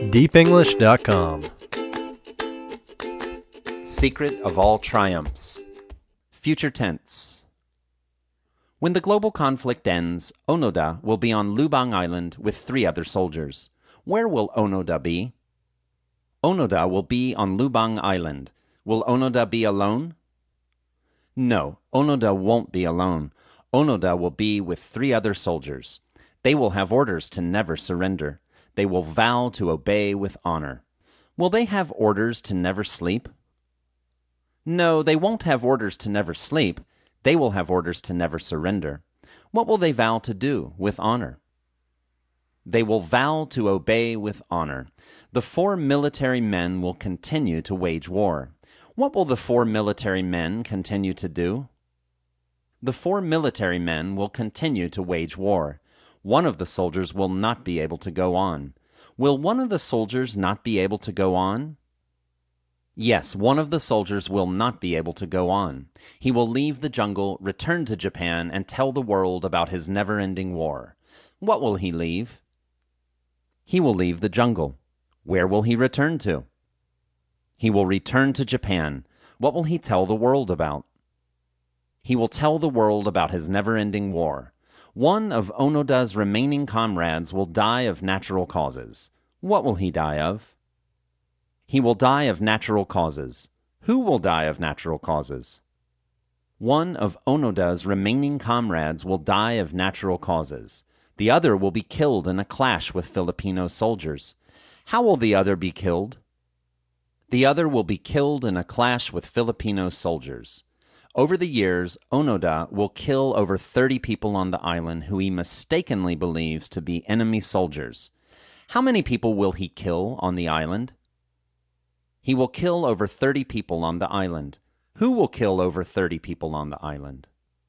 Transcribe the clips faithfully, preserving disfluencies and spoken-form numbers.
deep english dot com. Secret of all triumphs. Future tense. When the global conflict ends, Onoda will be on Lubang Island with three other soldiers. Where will Onoda be? Onoda will be on Lubang Island. Will Onoda be alone? No, Onoda won't be alone. Onoda will be with three other soldiers. They will have orders to never surrender. They will vow to obey with honor. Will they have orders to never sleep? No, they won't have orders to never sleep. They will have orders to never surrender. What will they vow to do with honor? They will vow to obey with honor. The four military men will continue to wage war. What will the four military men continue to do? The four military men will continue to wage war. One of the soldiers will not be able to go on. Will one of the soldiers not be able to go on? Yes, one of the soldiers will not be able to go on. He will leave the jungle, return to Japan, and tell the world about his never-ending war. What will he leave? He will leave the jungle. Where will he return to? He will return to Japan. What will he tell the world about? He will tell the world about his never-ending war. One of Onoda's remaining comrades will die of natural causes. What will he die of? He will die of natural causes. Who will die of natural causes? One of Onoda's remaining comrades will die of natural causes. The other will be killed in a clash with Filipino soldiers. How will the other be killed? The other will be killed in a clash with Filipino soldiers. Over the years, Onoda will kill over thirty people on the island who he mistakenly believes to be enemy soldiers. How many people will he kill on the island? He will kill over thirty people on the island. Who will kill over thirty people on the island?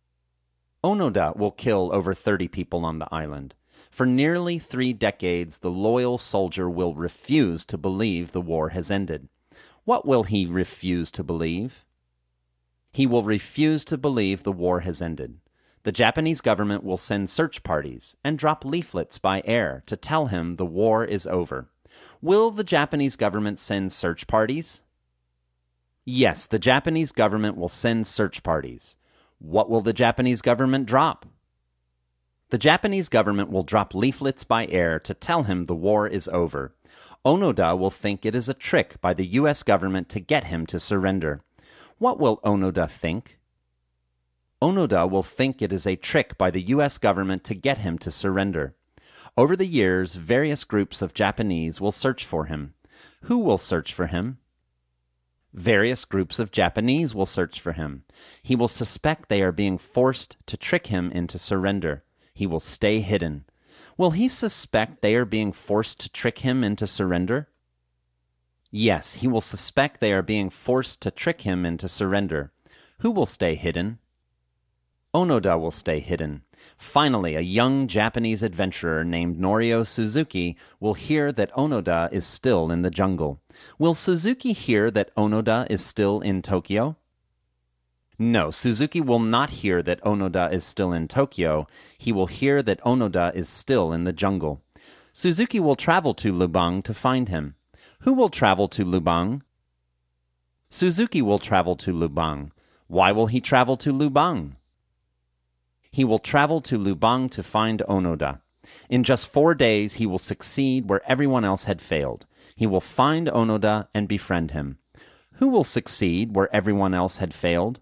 Onoda will kill over thirty people on the island. For nearly three decades, the loyal soldier will refuse to believe the war has ended. What will he refuse to believe? He will refuse to believe the war has ended. The Japanese government will send search parties and drop leaflets by air to tell him the war is over. Will the Japanese government send search parties? Yes, the Japanese government will send search parties. What will the Japanese government drop? The Japanese government will drop leaflets by air to tell him the war is over. Onoda will think it is a trick by the U S government to get him to surrender. What will Onoda think? Onoda will think it is a trick by the U S government to get him to surrender. Over the years, various groups of Japanese will search for him. Who will search for him? Various groups of Japanese will search for him. He will suspect they are being forced to trick him into surrender. He will stay hidden. Will he suspect they are being forced to trick him into surrender? Yes, he will suspect they are being forced to trick him into surrender. Who will stay hidden? Onoda will stay hidden. Finally, a young Japanese adventurer named Norio Suzuki will hear that Onoda is still in the jungle. Will Suzuki hear that Onoda is still in Tokyo? No, Suzuki will not hear that Onoda is still in Tokyo. He will hear that Onoda is still in the jungle. Suzuki will travel to Lubang to find him. Who will travel to Lubang? Suzuki will travel to Lubang. Why will he travel to Lubang? He will travel to Lubang to find Onoda. In just four days, he will succeed where everyone else had failed. He will find Onoda and befriend him. Who will succeed where everyone else had failed?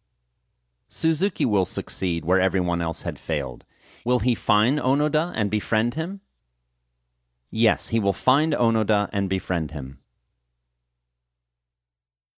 Suzuki will succeed where everyone else had failed. Will he find Onoda and befriend him? Yes, he will find Onoda and befriend him.